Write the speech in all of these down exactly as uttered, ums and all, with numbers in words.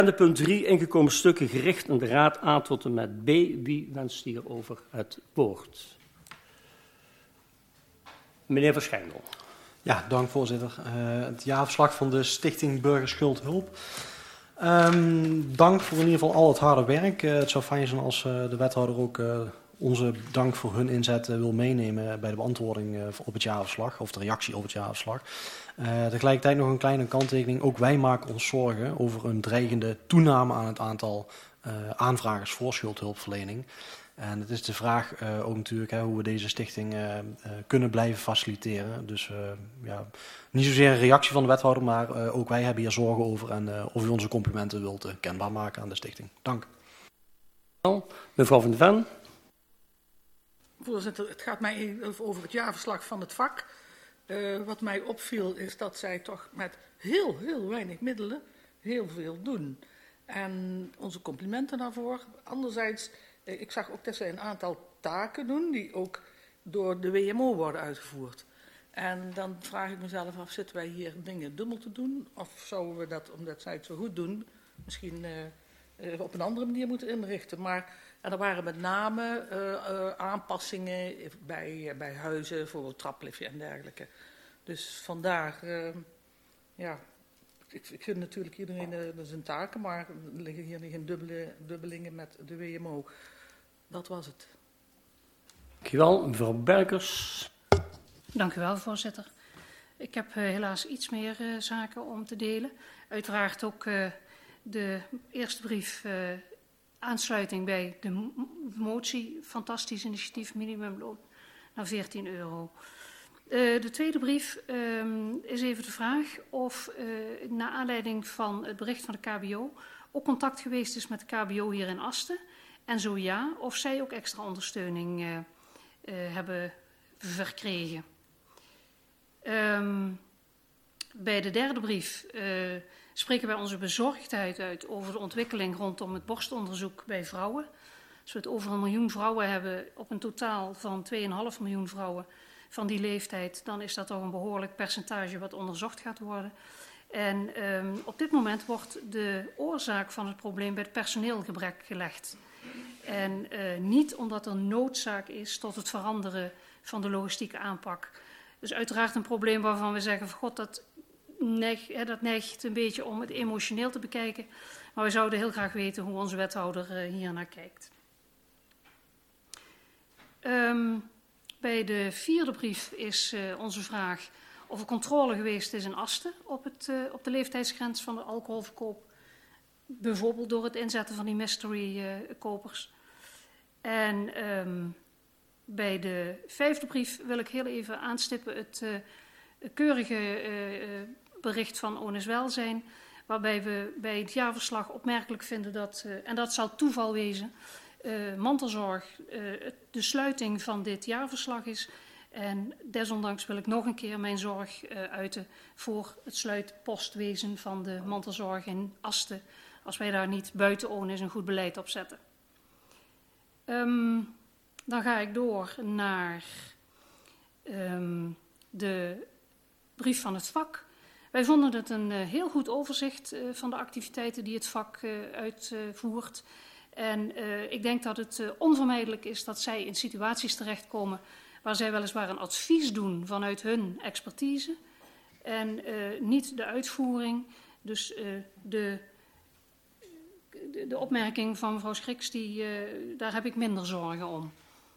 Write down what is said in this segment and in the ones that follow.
Punt drie, ingekomen stukken gericht aan de Raad A tot en met B. Wie wenst hierover het woord? Meneer Verschijndel. Ja, dank voorzitter. Uh, het jaarverslag van de Stichting Burgerschuldhulp. Um, dank voor in ieder geval al het harde werk. Uh, het zou fijn zijn als uh, de wethouder ook uh, onze dank voor hun inzet uh, wil meenemen bij de beantwoording uh, op het jaarverslag of de reactie op het jaarverslag. Uh, tegelijkertijd nog een kleine kanttekening. Ook wij maken ons zorgen over een dreigende toename aan het aantal uh, aanvragers voor schuldhulpverlening. En het is de vraag uh, ook natuurlijk hè, hoe we deze stichting uh, uh, kunnen blijven faciliteren. Dus uh, ja, niet zozeer een reactie van de wethouder, maar uh, ook wij hebben hier zorgen over. En uh, of u onze complimenten wilt uh, kenbaar maken aan de stichting. Dank. Mevrouw van de Ven. Voorzitter, het gaat mij over het jaarverslag van het vak. Uh, wat mij opviel is dat zij toch met heel, heel weinig middelen heel veel doen. En onze complimenten daarvoor. Anderzijds... Ik zag ook dat zij een aantal taken doen die ook door de W M O worden uitgevoerd. En dan vraag ik mezelf af, zitten wij hier dingen dubbel te doen? Of zouden we dat, omdat zij het zo goed doen, misschien uh, op een andere manier moeten inrichten? Maar en er waren met name uh, uh, aanpassingen bij, uh, bij huizen, bijvoorbeeld trapliftje en dergelijke. Dus vandaar, uh, ja... Ik, ik vind natuurlijk iedereen uh, zijn taken, maar er liggen hier geen dubbele, dubbelingen met de W M O. Dat was het. Dank u wel, mevrouw Berkers. Dank u wel, voorzitter. Ik heb uh, helaas iets meer uh, zaken om te delen. Uiteraard ook uh, de eerste brief uh, aansluiting bij de motie. Fantastisch initiatief, minimumloon naar veertien euro. Uh, de tweede brief uh, is even de vraag of uh, naar aanleiding van het bericht van de K B O ook contact geweest is met de K B O hier in Asten. En zo ja, of zij ook extra ondersteuning uh, uh, hebben verkregen. Um, bij de derde brief uh, spreken wij onze bezorgdheid uit over de ontwikkeling rondom het borstonderzoek bij vrouwen. Als we het over een miljoen vrouwen hebben op een totaal van twee komma vijf miljoen vrouwen van die leeftijd, dan is dat toch een behoorlijk percentage wat onderzocht gaat worden. En um, op dit moment wordt de oorzaak van het probleem bij het personeelgebrek gelegd. En uh, niet omdat er noodzaak is tot het veranderen van de logistieke aanpak. Dus uiteraard een probleem waarvan we zeggen, van god, dat, neig, hè, dat neigt een beetje om het emotioneel te bekijken. Maar we zouden heel graag weten hoe onze wethouder uh, hier naar kijkt. Um, bij de vierde brief is uh, onze vraag of er controle geweest is in Asten op, het, uh, op de leeftijdsgrens van de alcoholverkoop. Bijvoorbeeld door het inzetten van die mystery uh, kopers. En um, bij de vijfde brief wil ik heel even aanstippen het uh, keurige uh, bericht van O N S Welzijn. Waarbij we bij het jaarverslag opmerkelijk vinden dat, uh, en dat zal toeval wezen, uh, mantelzorg uh, de sluiting van dit jaarverslag is. En desondanks wil ik nog een keer mijn zorg uh, uiten voor het sluitpostwezen van de mantelzorg in Asten, als wij daar niet buiten O N S een goed beleid op zetten. Um, dan ga ik door naar um, de brief van het vak. Wij vonden het een uh, heel goed overzicht uh, van de activiteiten die het vak uh, uitvoert. En uh, ik denk dat het uh, onvermijdelijk is dat zij in situaties terechtkomen waar zij weliswaar een advies doen vanuit hun expertise en uh, niet de uitvoering. Dus uh, de, de, de opmerking van mevrouw Schriks, die, uh, daar heb ik minder zorgen om.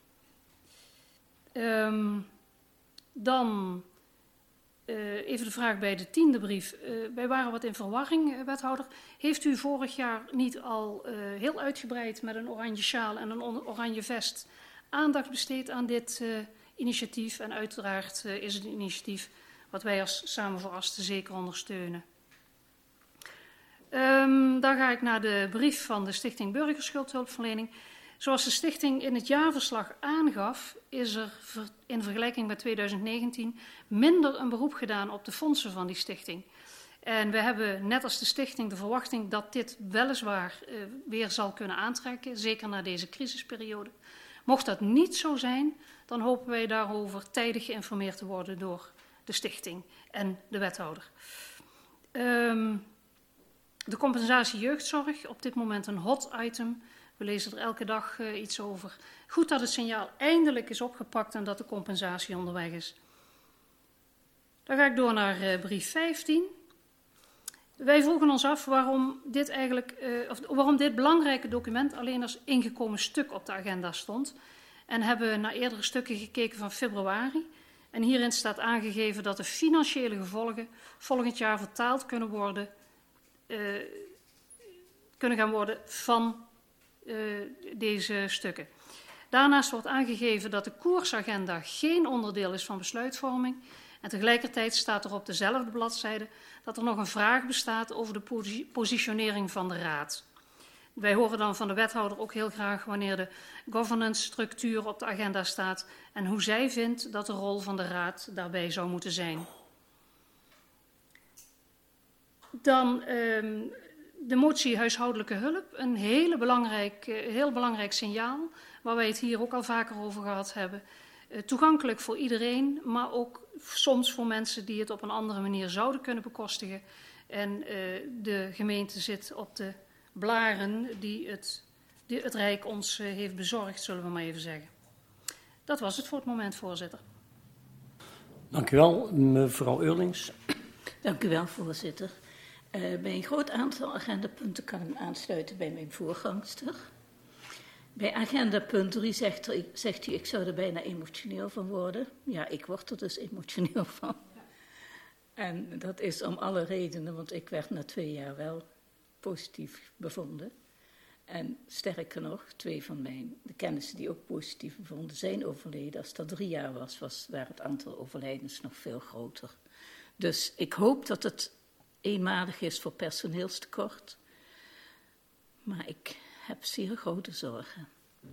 Um, dan uh, even de vraag bij de tiende brief. Uh, wij waren wat in verwarring, wethouder. Heeft u vorig jaar niet al uh, heel uitgebreid met een oranje sjaal en een oranje vest aandacht besteed aan dit uh, initiatief? En uiteraard uh, is het een initiatief wat wij als Samen voor Asten zeker ondersteunen. Um, dan ga ik naar de brief van de Stichting Burgerschuldhulpverlening. Zoals de stichting in het jaarverslag aangaf, is er in vergelijking met tweeduizend negentien minder een beroep gedaan op de fondsen van die stichting. En we hebben net als de stichting de verwachting dat dit weliswaar uh, weer zal kunnen aantrekken, zeker na deze crisisperiode. Mocht dat niet zo zijn, dan hopen wij daarover tijdig geïnformeerd te worden door de stichting en de wethouder. Um, De compensatie jeugdzorg, op dit moment een hot item. We lezen er elke dag uh, iets over. Goed dat het signaal eindelijk is opgepakt en dat de compensatie onderweg is. Dan ga ik door naar uh, brief vijftien. Wij vroegen ons af waarom dit, eigenlijk, uh, of waarom dit belangrijke document alleen als ingekomen stuk op de agenda stond. En hebben naar eerdere stukken gekeken van februari. En hierin staat aangegeven dat de financiële gevolgen volgend jaar vertaald kunnen worden, uh, kunnen gaan worden van uh, deze stukken. Daarnaast wordt aangegeven dat de koersagenda geen onderdeel is van besluitvorming. En tegelijkertijd staat er op dezelfde bladzijde dat er nog een vraag bestaat over de posi- positionering van de Raad. Wij horen dan van de wethouder ook heel graag wanneer de governance-structuur op de agenda staat en hoe zij vindt dat de rol van de Raad daarbij zou moeten zijn. Dan um, de motie huishoudelijke hulp, een hele belangrijk, uh, heel belangrijk signaal, waar wij het hier ook al vaker over gehad hebben. Uh, toegankelijk voor iedereen, maar ook soms voor mensen die het op een andere manier zouden kunnen bekostigen. En uh, de gemeente zit op de blaren die het, die het Rijk ons uh, heeft bezorgd, zullen we maar even zeggen. Dat was het voor het moment, voorzitter. Dank u wel, mevrouw Eurlings. Dank u wel, voorzitter. Uh, bij een groot aantal agendapunten kan ik me aansluiten bij mijn voorgangster. Bij agendapunt drie zegt, er, zegt u, ik zou er bijna emotioneel van worden. Ja, ik word er dus emotioneel van. En dat is om alle redenen, want ik werd na twee jaar wel positief bevonden. En sterker nog, twee van mijn de kennissen die ook positief bevonden zijn overleden. Als dat drie jaar was, was waar het aantal overlijdens nog veel groter. Dus ik hoop dat het eenmalig is voor personeelstekort. Maar ik heb zeer grote zorgen.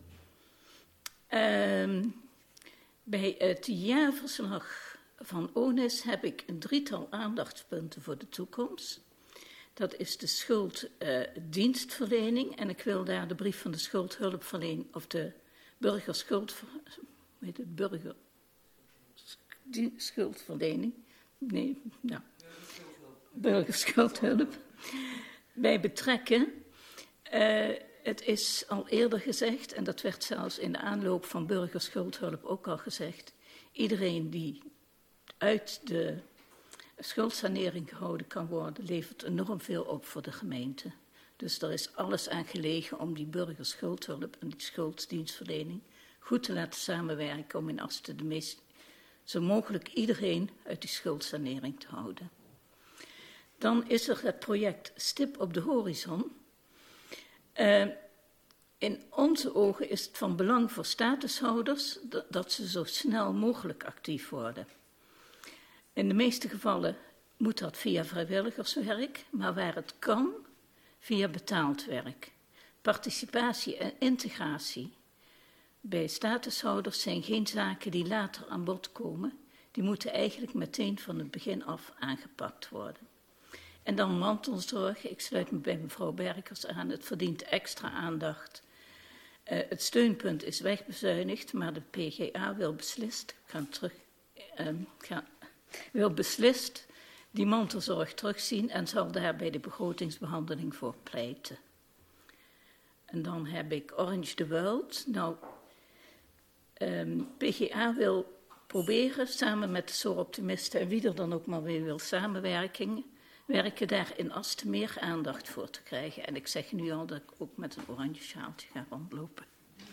Uh, bij het jaarverslag van O N I S heb ik een drietal aandachtspunten voor de toekomst. Dat is de schulddienstverlening. Uh, en ik wil daar de brief van de schuldhulpverlening, of de burgerschuld, weet het, burger, schuldverlening, nee, nou, burgerschuldhulp, bij betrekken. Uh, het is al eerder gezegd, en dat werd zelfs in de aanloop van burgerschuldhulp ook al gezegd, iedereen die uit de schuldsanering gehouden kan worden, levert enorm veel op voor de gemeente. Dus er is alles aan gelegen om die burgerschuldhulp en die schulddienstverlening goed te laten samenwerken om in Asten de meest, zo mogelijk iedereen uit die schuldsanering te houden. Dan is er het project Stip op de Horizon. Uh, in onze ogen is het van belang voor statushouders dat, dat ze zo snel mogelijk actief worden. In de meeste gevallen moet dat via vrijwilligerswerk, maar waar het kan, via betaald werk. Participatie en integratie bij statushouders zijn geen zaken die later aan bod komen. Die moeten eigenlijk meteen van het begin af aangepakt worden. En dan mantelzorg. Ik sluit me bij mevrouw Berkers aan. Het verdient extra aandacht. Uh, het steunpunt is wegbezuinigd, maar de P G A wil beslist, gaan terug, uh, gaan, wil beslist die mantelzorg terugzien en zal daar bij de begrotingsbehandeling voor pleiten. En dan heb ik Orange the World. Nou, um, P G A wil proberen samen met de Soroptimisten en wie er dan ook maar weer wil samenwerken, werken daar in Asten meer aandacht voor te krijgen. En ik zeg nu al dat ik ook met een oranje sjaaltje ga rondlopen.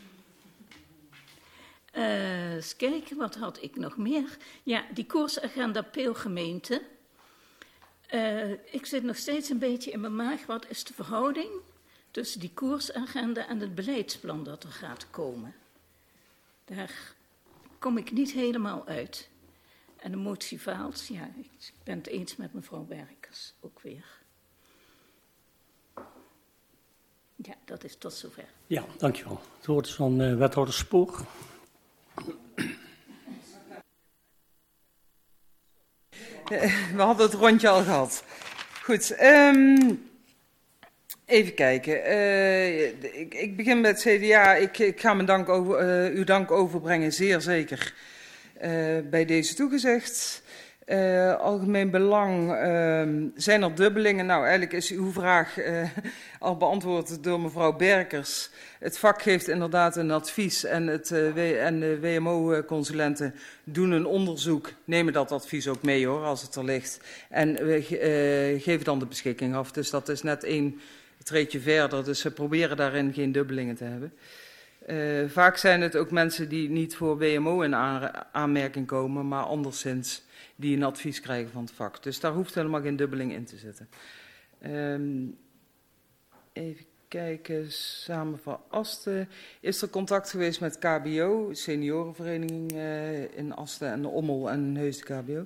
Uh, eens kijken, wat had ik nog meer? Ja, die koersagenda Peelgemeente. Uh, ik zit nog steeds een beetje in mijn maag. Wat is de verhouding tussen die koersagenda en het beleidsplan dat er gaat komen? Daar kom ik niet helemaal uit. En de motie faalt, ja, ik ben het eens met mevrouw Berkers ook weer. Ja, dat is tot zover. Ja, dankjewel. Het woord is van uh, wethouder Spoor. We hadden het rondje al gehad. Goed, um, even kijken. Uh, ik, ik begin met het C D A. Ik, ik ga mijn dank over, uh, uw dank overbrengen, zeer zeker, uh, bij deze toegezegd. Uh, algemeen belang, uh, zijn er dubbelingen? Nou, eigenlijk is uw vraag uh, al beantwoord door mevrouw Berkers. Het vak geeft inderdaad een advies en, het, uh, w en de W M O-consulenten doen een onderzoek. Nemen dat advies ook mee hoor, als het er ligt. En we uh, geven dan de beschikking af. Dus dat is net één treedje verder. Dus we proberen daarin geen dubbelingen te hebben. Uh, vaak zijn het ook mensen die niet voor W M O in aanmerking komen, maar anderszins die een advies krijgen van het vak. Dus daar hoeft helemaal geen dubbeling in te zitten. Um, even kijken, samen van Asten. Is er contact geweest met K B O, seniorenvereniging uh, in Asten en de Ommel en Heus de K B O?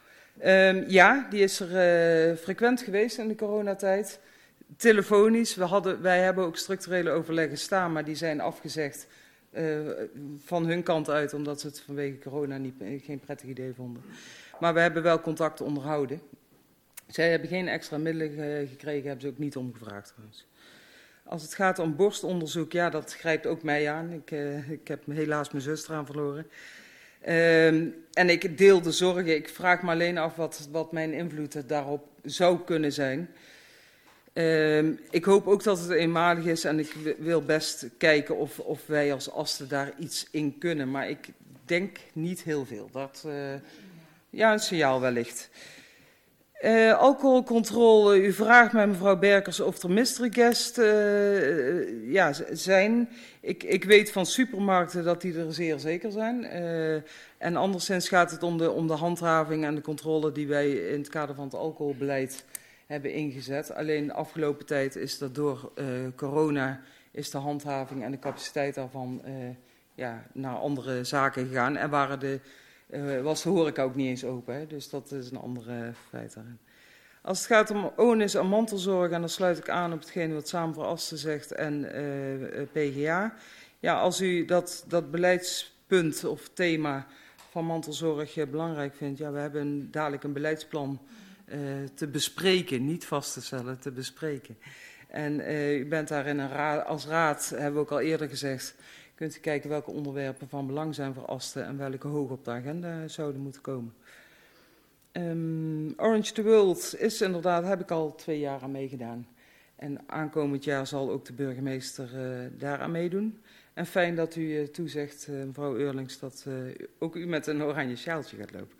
Um, ja, die is er uh, frequent geweest in de coronatijd. Telefonisch. We hadden, wij hebben ook structurele overleggen staan, maar die zijn afgezegd uh, van hun kant uit, omdat ze het vanwege corona niet, geen prettig idee vonden. Maar we hebben wel contact onderhouden. Zij hebben geen extra middelen uh, gekregen, hebben ze ook niet omgevraagd trouwens. Als het gaat om borstonderzoek, ja, dat grijpt ook mij aan. Ik, uh, ik heb helaas mijn zus eraan verloren. Uh, en ik deel de zorgen. Ik vraag me alleen af wat, wat mijn invloed daarop zou kunnen zijn. Uh, ik hoop ook dat het eenmalig is en ik wil best kijken of, of wij als Asten daar iets in kunnen. Maar ik denk niet heel veel. Dat, uh, ja, een signaal wellicht. Uh, alcoholcontrole, u vraagt mij mevrouw Berkers of er mystery guests uh, ja, zijn. Ik, ik weet van supermarkten dat die er zeer zeker zijn. Uh, en anderszins gaat het om de, om de handhaving en de controle die wij in het kader van het alcoholbeleid hebben ingezet. Alleen de afgelopen tijd is dat door uh, corona is de handhaving en de capaciteit daarvan uh, ja, naar andere zaken gegaan. En waren de, uh, was de horeca ook niet eens open. Hè? Dus dat is een andere feit daarin. Als het gaat om onus en mantelzorg, en dan sluit ik aan op hetgeen wat Samen voor Asten zegt en uh, P G A. Ja, als u dat, dat beleidspunt of thema van mantelzorg uh, belangrijk vindt, ja, we hebben een, dadelijk een beleidsplan Uh, te bespreken, niet vast te stellen, te bespreken. En uh, u bent daar in een raad, als raad, hebben we ook al eerder gezegd, kunt u kijken welke onderwerpen van belang zijn voor Asten en welke hoog op de agenda zouden moeten komen. Um, Orange the World is inderdaad, heb ik al twee jaar aan meegedaan. En aankomend jaar zal ook de burgemeester uh, daaraan meedoen. En fijn dat u uh, toezegt, uh, mevrouw Eurlings, dat uh, ook u met een oranje sjaaltje gaat lopen.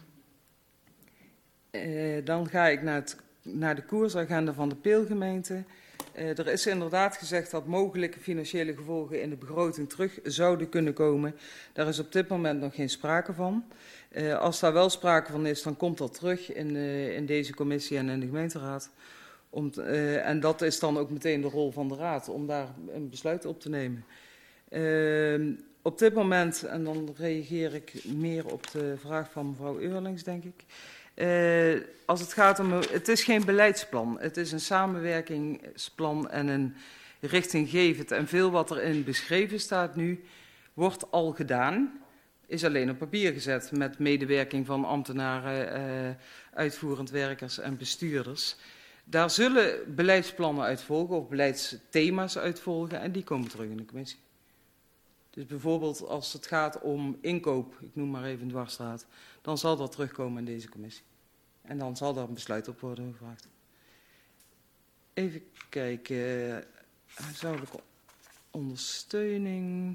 Uh, dan ga ik naar, het, naar de koersagenda van de Peelgemeente. Uh, er is inderdaad gezegd dat mogelijke financiële gevolgen in de begroting terug zouden kunnen komen. Daar is op dit moment nog geen sprake van. Uh, als daar wel sprake van is, dan komt dat terug in, uh, in deze commissie en in de gemeenteraad. Om, uh, en dat is dan ook meteen de rol van de raad, om daar een besluit op te nemen. Uh, op dit moment, en dan reageer ik meer op de vraag van mevrouw Eurlings, denk ik. Uh, als het gaat om, het is geen beleidsplan, het is een samenwerkingsplan en een richtinggevend. En veel wat erin beschreven staat nu, wordt al gedaan, is alleen op papier gezet met medewerking van ambtenaren, uh, uitvoerend werkers en bestuurders. Daar zullen beleidsplannen uit volgen of beleidsthema's uit volgen en die komen terug in de commissie. Dus bijvoorbeeld als het gaat om inkoop, ik noem maar even Dwarsstraat, dan zal dat terugkomen in deze commissie. En dan zal daar een besluit op worden gevraagd. Even kijken, huishoudelijke ondersteuning.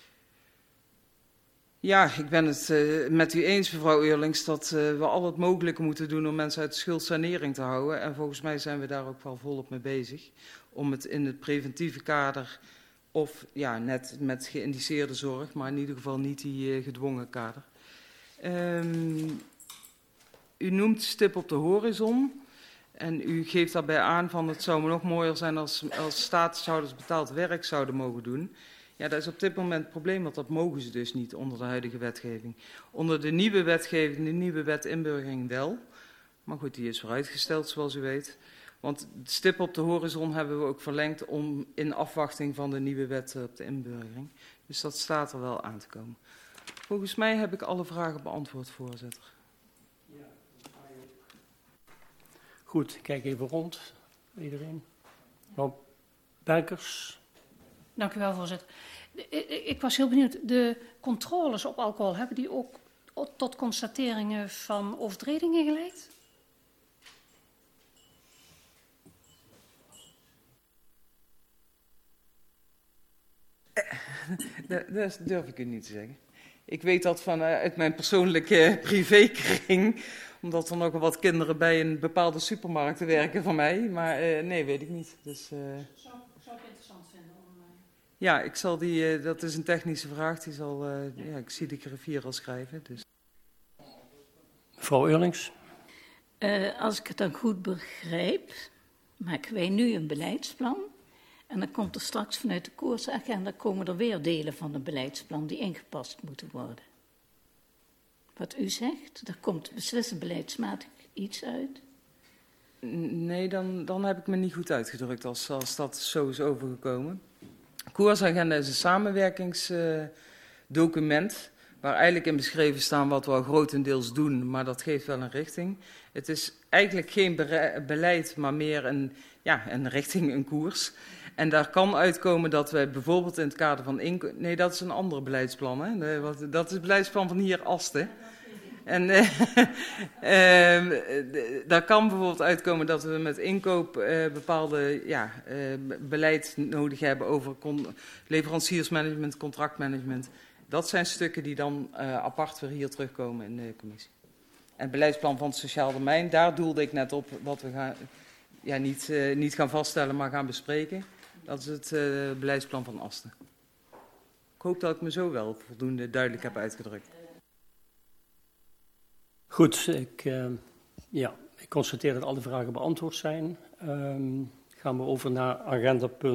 Ja, ik ben het uh, met u eens, mevrouw Eurlings, dat uh, we al het mogelijke moeten doen om mensen uit de schuldsanering te houden. En volgens mij zijn we daar ook wel volop mee bezig. Om het in het preventieve kader, of ja, net met geïndiceerde zorg, maar in ieder geval niet die uh, gedwongen kader. Um, u noemt stip op de horizon. En u geeft daarbij aan van het zou nog mooier zijn als, als statushouders betaald werk zouden mogen doen. Ja, dat is op dit moment het probleem, want dat mogen ze dus niet onder de huidige wetgeving. Onder de nieuwe wetgeving, de nieuwe wet inburgering wel. Maar goed, die is vooruitgesteld zoals u weet. Want de stip op de horizon hebben we ook verlengd om in afwachting van de nieuwe wet op de inburgering. Dus dat staat er wel aan te komen. Volgens mij heb ik alle vragen beantwoord, voorzitter. Goed, ik kijk even rond. Iedereen. Mevrouw Berkers. Dank u wel, voorzitter. Ik was heel benieuwd. De controles op alcohol, hebben die ook tot constateringen van overtredingen geleid? Dat, dat durf ik u niet te zeggen. Ik weet dat vanuit mijn persoonlijke privékring, omdat er nogal wat kinderen bij een bepaalde supermarkt werken van mij, maar uh, nee, weet ik niet. Dus, uh, zou, zou ik interessant vinden om... Uh... Ja, ik zal die, uh, dat is een technische vraag, die zal, uh, ja, ik zie de griffier al schrijven. Dus. Mevrouw Eurlings. Uh, als ik het dan goed begrijp, maken wij nu een beleidsplan. En dan komt er straks vanuit de koersagenda komen er weer delen van het beleidsplan die ingepast moeten worden. Wat u zegt, er komt beslissend beleidsmatig iets uit. Nee, dan, dan heb ik me niet goed uitgedrukt als, als dat zo is overgekomen. Koersagenda is een samenwerkingsdocument uh, waar eigenlijk in beschreven staan wat we al grotendeels doen, maar dat geeft wel een richting. Het is eigenlijk geen beleid, maar meer een, ja, een richting, een koers. En daar kan uitkomen dat we bijvoorbeeld in het kader van... Inko- nee, dat is een ander beleidsplan. Hè? Nee, wat, dat is het beleidsplan van hier Asten. En uh, uh, daar kan bijvoorbeeld uitkomen dat we met inkoop uh, bepaalde ja, uh, beleid nodig hebben over con- leveranciersmanagement, contractmanagement. Dat zijn stukken die dan uh, apart weer hier terugkomen in de commissie. En het beleidsplan van het sociaal domein, daar doelde ik net op wat we gaan, ja, niet, uh, niet gaan vaststellen, maar gaan bespreken. Dat is het uh, beleidsplan van Asten. Ik hoop dat ik me zo wel voldoende duidelijk heb uitgedrukt. Goed, ik, uh, ja, ik constateer dat al de vragen beantwoord zijn. Um, gaan we over naar agenda punt